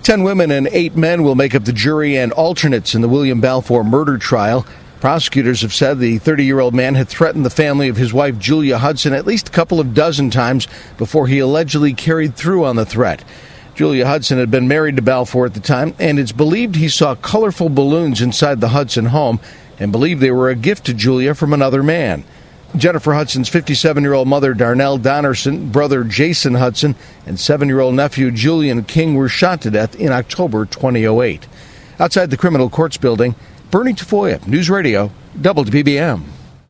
10 women and 8 men will make up the jury and alternates in the William Balfour murder trial. Prosecutors have said the 30-year-old man had threatened the family of his wife, Julia Hudson, at least a couple of dozen times before he allegedly carried through on the threat. Julia Hudson had been married to Balfour at the time, and it's believed he saw colorful balloons inside the Hudson home and believed they were a gift to Julia from another man. Jennifer Hudson's 57-year-old mother, Darnell Donnerson, brother Jason Hudson, and 7-year-old nephew Julian King were shot to death in October 2008. Outside the criminal courts building, Bernie Tafoya, News Radio, WBBM.